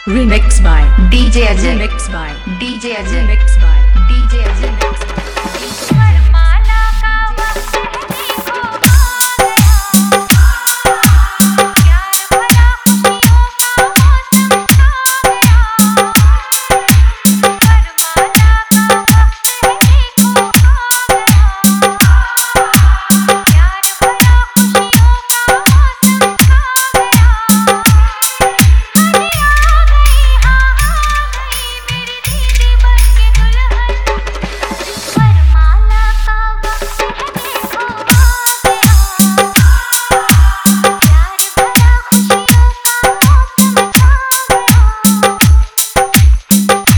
Remix by DJ Ajay. Remix by DJ Ajay. Remix by DJ Ajay. Remix by वरमाला का वक्त देखो प्यार भरा खुशियों का मौसम छा गया। वरमाला का वक्त देखो प्यार भरा खुशियों का मौसम छा गया। अरे आ गई हाँ आ गई मेरी दीदी बन के दुल्हन। वरमाला का वक्त है देखो आ गया। प्यार भरा खुशियों का मौसम छा गया।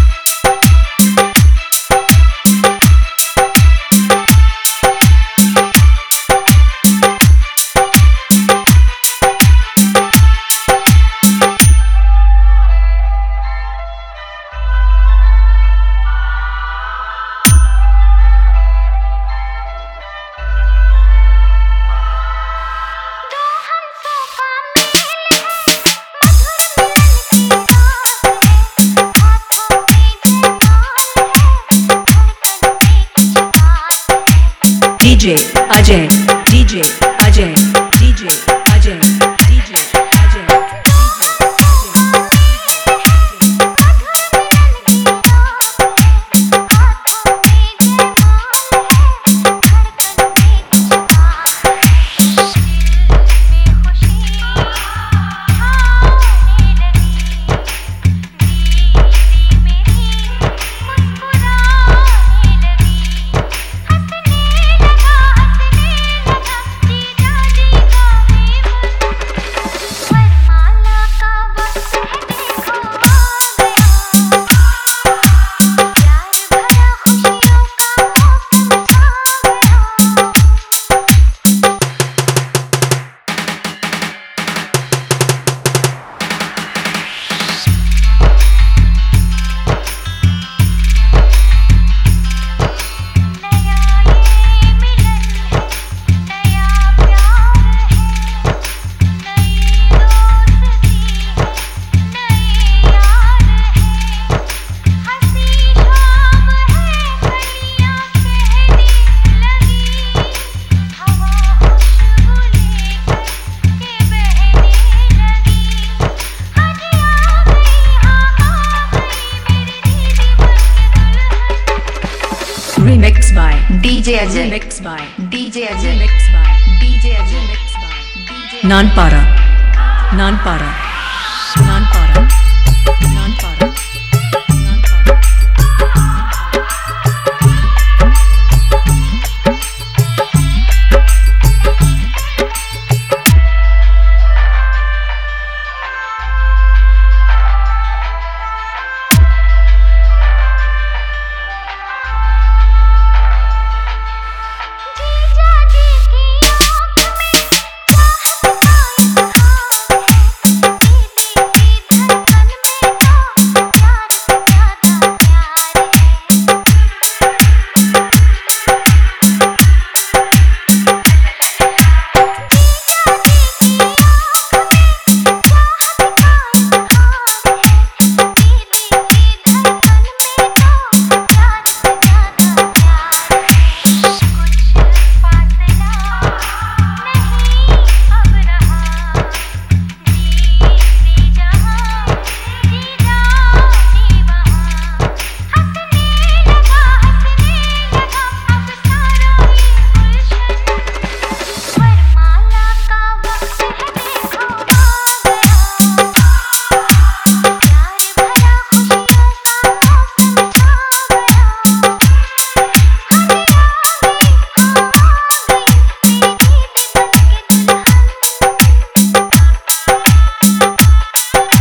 दो हंसों का मेल है मधुर मिलन की रात है। हाथों में जयमाल है धड़कन में कुछ बात है। DJ Ajay DJ Ajay DJ Ajay DJ Ajay वरमाला का वक्त है देखो आ गया। प्यार भरा खुशियों का मौसम छा गया। नया ये मिलन है नया प्यार है नई दोस्ती है नए यार है। हंसी शाम है कलियां कहने लगी हवा खुशबू लेकर के बहने लगी। आज आ गई हाँ आ गई मेरी दीदी बन के दुल्हन। Remix by DJ Ajay. Remix by DJ Ajay. Remix by DJ Ajay. Remix by DJ Nanpara Nanpara Nanpara Nanpara Nanpara जीजा जी की आँख में चाहत का इजहार है। दीदी की धड़कन में तो प्यार से ज़्यादा प्यार है। जीजा जी की आँख में चाहत का इजहार है। दीदी की धड़कन में तो प्यार से ज़्यादा प्यार है। कुछ फासला नहीं अब रहा जीती जहाँ जीजा जी वहाँ। हंसने लगा अब सारा ये गुलशन। वरमाला का वक्त है देखो आ गया। प्यार भरा खुशियों का मौसम छा गया। अरे आ गई हाँ आ गई मेरी दीदी बन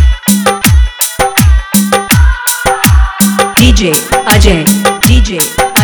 के दुल्हन। DJ Ajay DJ